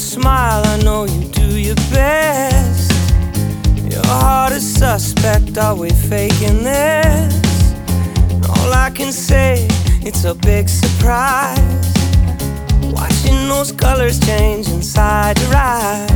smile, I know you do your best. Your heart is suspect, are we faking this? All I can say, it's a big surprise, watching those colors change inside your eyes.